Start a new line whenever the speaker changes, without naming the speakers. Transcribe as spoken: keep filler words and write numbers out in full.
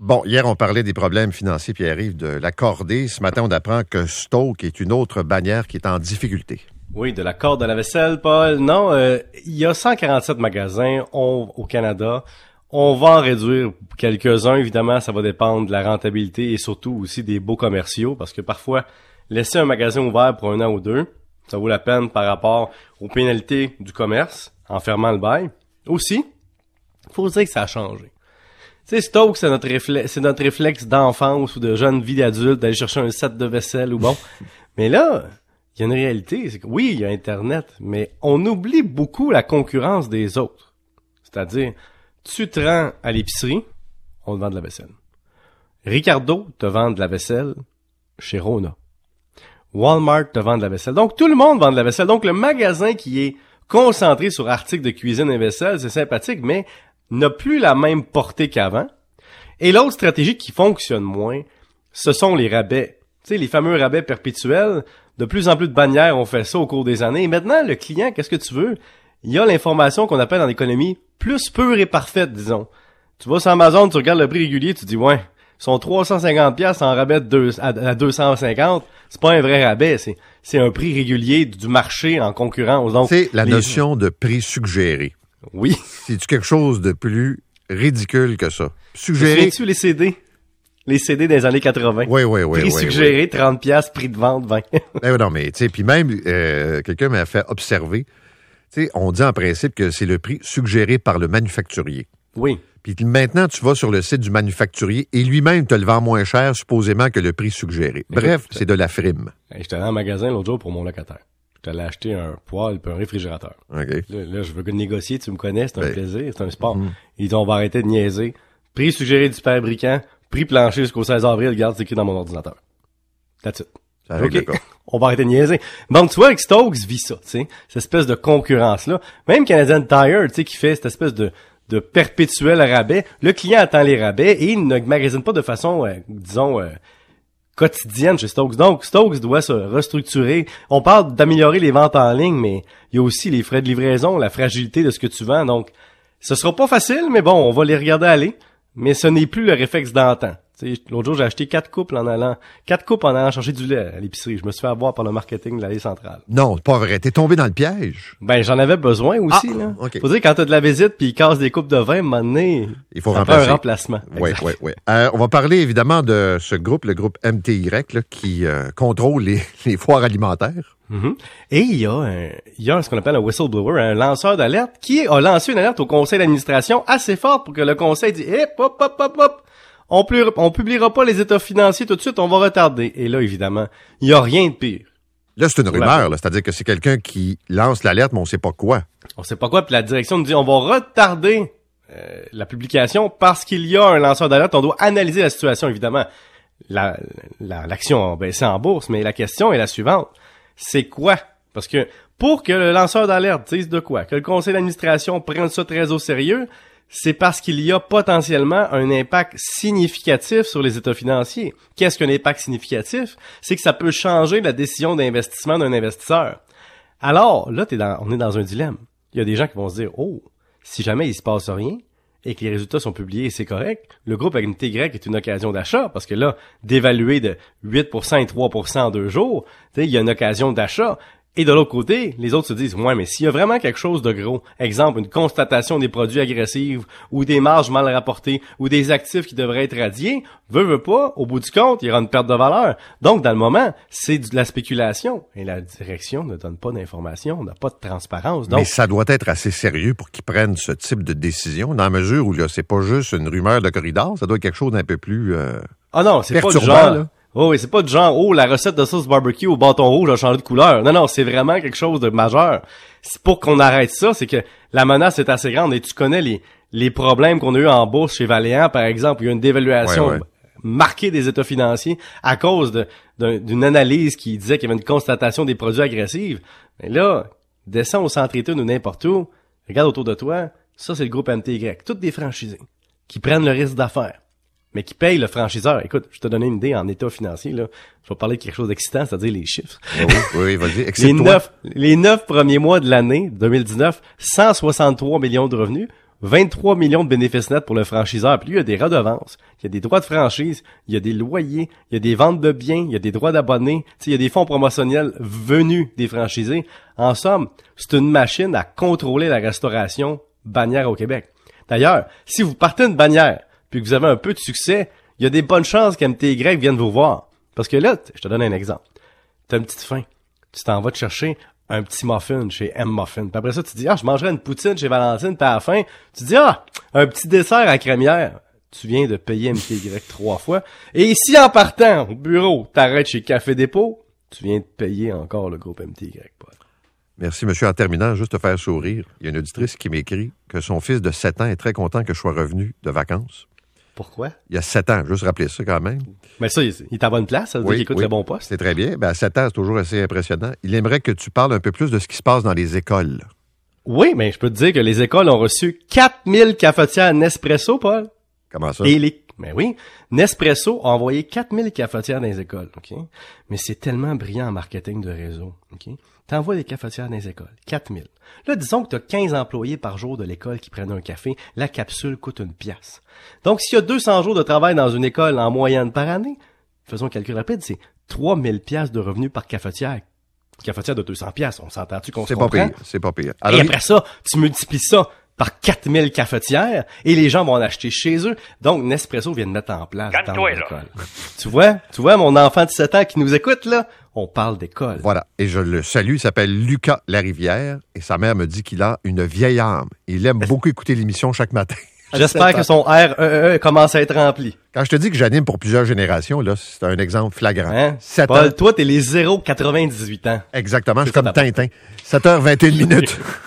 Bon, hier, on parlait des problèmes financiers, Pierre-Yves, de la cordée. Ce matin, on apprend que Stoke est une autre bannière qui est en difficulté.
Oui, de la corde à la vaisselle, Paul. Non, euh, il y a cent quarante-sept magasins on, au Canada. On va en réduire quelques-uns, évidemment, ça va dépendre de la rentabilité et surtout aussi des beaux commerciaux, parce que parfois, laisser un magasin ouvert pour un an ou deux, ça vaut la peine par rapport aux pénalités du commerce, en fermant le bail. Aussi, il faut dire que ça a changé. Tu sais, Stoke, c'est notre réflexe, c'est notre réflexe d'enfance ou de jeune vie d'adulte d'aller chercher un set de vaisselle ou bon. Mais là, il y a une réalité, c'est que oui, il y a Internet, mais on oublie beaucoup la concurrence des autres. C'est-à-dire, tu te rends à l'épicerie, on te vend de la vaisselle. Ricardo te vend de la vaisselle chez Rona. Walmart te vend de la vaisselle. Donc, tout le monde vend de la vaisselle. Donc, le magasin qui est concentré sur articles de cuisine et vaisselle, c'est sympathique, mais n'a plus la même portée qu'avant. Et l'autre stratégie qui fonctionne moins, ce sont les rabais. Tu sais, les fameux rabais perpétuels. De plus en plus de bannières ont fait ça au cours des années. Et maintenant, le client, qu'est-ce que tu veux? Il y a l'information qu'on appelle en économie plus pure et parfaite, disons. Tu vas sur Amazon, tu regardes le prix régulier, tu dis, ouais, ils sont trois cent cinquante piastres en rabais de deux, à, à deux cent cinquante. C'est pas un vrai rabais, c'est, c'est un prix régulier du marché en concurrence. Donc,
c'est la
les...
notion de prix suggéré.
Oui.
C'est-tu quelque chose de plus ridicule que ça? Suggéré.
Tu les C D? Les C D des années quatre-vingts.
Oui, oui, oui.
Prix
oui,
suggéré,
oui.
trente piastres, prix de vente, vingt.
Ben non, mais tu sais, puis même, euh, quelqu'un m'a fait observer, tu sais, on dit en principe que c'est le prix suggéré par le manufacturier.
Oui.
Puis maintenant, tu vas sur le site du manufacturier et lui-même te le vend moins cher, supposément, que le prix suggéré. Bref,
Écoute,
c'est de la frime.
Hey, j'étais allé en magasin l'autre jour pour mon locataire. J'étais allé acheter un poêle et un réfrigérateur.
OK.
Là, là, je veux négocier, tu me connais, c'est un
ben,
plaisir, c'est un sport.
Mm-hmm.
Ils disent, on va arrêter de niaiser. Prix suggéré du fabricant, prix plancher jusqu'au seize avril, regarde, c'est écrit dans mon ordinateur. That's it.
Ça règle
OK.
le cas.
On va arrêter de niaiser. Donc, tu vois, avec Stokes vit ça, tu sais, cette espèce de concurrence-là. Même Canadian Tire, tu sais, qui fait cette espèce de de perpétuel rabais. Le client attend les rabais et il ne magasine pas de façon, euh, disons, euh, quotidienne chez Stokes. Donc, Stokes doit se restructurer. On parle d'améliorer les ventes en ligne, mais il y a aussi les frais de livraison, la fragilité de ce que tu vends. Donc, ce sera pas facile, mais bon, on va les regarder aller. Mais ce n'est plus le réflexe d'antan. Tu sais, l'autre jour, j'ai acheté quatre coupes en allant, quatre coupes en allant chercher du lait à l'épicerie. Je me suis fait avoir par le marketing de l'allée centrale.
Non, pas vrai. T'es tombé dans le piège.
Ben, j'en avais besoin aussi,
ah,
là.
Okay.
Faut dire, quand t'as de la visite puis ils cassent des coupes de vin, à un moment donné,
il faut
ça
remplacer.
prend un remplacement.
Oui, oui, oui. Euh, on va parler évidemment de ce groupe, le groupe M T Y, là, qui euh, contrôle les, les foires alimentaires.
Mm-hmm. Et il y a un, il y a ce qu'on appelle un whistleblower, un lanceur d'alerte, qui a lancé une alerte au conseil d'administration assez forte pour que le conseil dise, hop, hop, hop, hop, hop. On, pu, on publiera pas les états financiers tout de suite, on va retarder. Et là, évidemment, il y a rien de pire.
Là, c'est une rumeur, là, c'est-à-dire que c'est quelqu'un qui lance l'alerte, mais on sait pas quoi.
On sait pas quoi, puis la direction nous dit, on va retarder euh, la publication parce qu'il y a un lanceur d'alerte. On doit analyser la situation, évidemment. La, la, l'action a baissé en bourse, mais la question est la suivante. C'est quoi? Parce que pour que le lanceur d'alerte dise de quoi? Que le conseil d'administration prenne ça très au sérieux, c'est parce qu'il y a potentiellement un impact significatif sur les états financiers. Qu'est-ce qu'un impact significatif? C'est que ça peut changer la décision d'investissement d'un investisseur. Alors, là, t'es dans, on est dans un dilemme. Il y a des gens qui vont se dire, oh, si jamais il se passe rien et que les résultats sont publiés et c'est correct, le groupe M T Y est une occasion d'achat parce que là, d'évaluer de huit pour cent et trois pour cent en deux jours, tu sais, il y a une occasion d'achat. Et de l'autre côté, les autres se disent, ouais, mais s'il y a vraiment quelque chose de gros, exemple, une constatation des produits agressifs, ou des marges mal rapportées, ou des actifs qui devraient être radiés, veut, veut pas, au bout du compte, il y aura une perte de valeur. Donc, dans le moment, c'est de la spéculation. Et la direction ne donne pas d'informations, n'a pas de transparence. Donc,
mais ça doit être assez sérieux pour qu'ils prennent ce type de décision, dans la mesure où là, c'est pas juste une rumeur de corridor, ça doit être quelque chose d'un peu plus euh,
ah non, c'est pas du
perturbant,
genre...
là.
Oh oui, c'est pas du genre, oh, la recette de sauce barbecue au bâton rouge a changé de couleur. Non, non, c'est vraiment quelque chose de majeur. C'est pour qu'on arrête ça, c'est que la menace est assez grande et tu connais les les problèmes qu'on a eu en bourse chez Valéant, par exemple. Il y a une dévaluation
ouais, ouais.
marquée des états financiers à cause de, de d'une analyse qui disait qu'il y avait une constatation des produits agressifs. Mais là, descends au centre Études ou n'importe où, regarde autour de toi, ça c'est le groupe M T Y. Toutes des franchisés qui prennent le risque d'affaires, mais qui paye le franchiseur. Écoute, je te donne une idée en état financier, là. Je vais parler de quelque chose d'excitant, c'est-à-dire les chiffres.
Oui, oui, vas-y,
les neuf, les neuf premiers mois de l'année deux mille dix-neuf, cent soixante-trois millions de revenus. vingt-trois millions de bénéfices nets pour le franchiseur. Puis lui, il y a des redevances, il y a des droits de franchise, il y a des loyers, il y a des ventes de biens, il y a des droits d'abonnés, il y a des fonds promotionnels venus des franchisés. En somme, c'est une machine à contrôler la restauration bannière au Québec. D'ailleurs, si vous partez une bannière puis que vous avez un peu de succès, il y a des bonnes chances qu'M T Y vienne vous voir. Parce que là, je te donne un exemple. T'as une petite faim. Tu t'en vas te chercher un petit muffin chez M Muffin. Puis après ça, tu te dis, ah, je mangerai une poutine chez Valentine, puis à la fin, tu te dis, ah, un petit dessert à crémière. Tu viens de payer M T Y trois fois. Et ici, en partant au bureau, t'arrêtes chez Café Dépôt, tu viens de payer encore le groupe M T Y, Paul.
Merci, monsieur. En terminant, juste te faire sourire, il y a une auditrice qui m'écrit que son fils de sept ans est très content que je sois revenu de vacances.
Pourquoi?
Il y a sept ans, juste rappeler ça quand même.
Mais ça, il est à bonne place, ça veut
oui,
dire qu'il écoute
oui,
le bon poste.
C'est très bien. Ben, à sept ans, c'est toujours assez impressionnant. Il aimerait que tu parles un peu plus de ce qui se passe dans les écoles.
Oui, mais je peux te dire que les écoles ont reçu quatre mille cafetières Nespresso, Paul.
Comment ça?
Et les... Mais oui, Nespresso a envoyé quatre mille cafetières dans les écoles, OK? Mais c'est tellement brillant en marketing de réseau, OK? T'envoies des cafetières dans les écoles, quatre mille. Là, disons que t'as quinze employés par jour de l'école qui prennent un café, la capsule coûte une pièce. Donc, s'il y a deux cents jours de travail dans une école en moyenne par année, faisons un calcul rapide, c'est trois mille pièces de revenus par cafetière. Une cafetière de deux cents pièces, on s'entend-tu qu'on se comprend?
C'est pas pire, c'est pas pire.
Alors, et après ça, tu multiplies ça par quatre mille cafetières et les gens vont en acheter chez eux. Donc, Nespresso vient de mettre en place dans l'école. Tu vois? Tu vois, mon enfant de sept ans qui nous écoute, là? On parle d'école.
Voilà. Et je le salue. Il s'appelle Lucas Larivière et sa mère me dit qu'il a une vieille âme. Il aime beaucoup écouter l'émission chaque matin.
J'espère que son R E E commence à être rempli.
Quand je te dis que j'anime pour plusieurs générations, là, c'est un exemple flagrant.
Hein?
sept
Paul,
ans.
toi, t'es les zéro quatre-vingt-dix-huit ans.
Exactement. Je suis
ça,
comme Tintin. sept heures vingt et une minutes.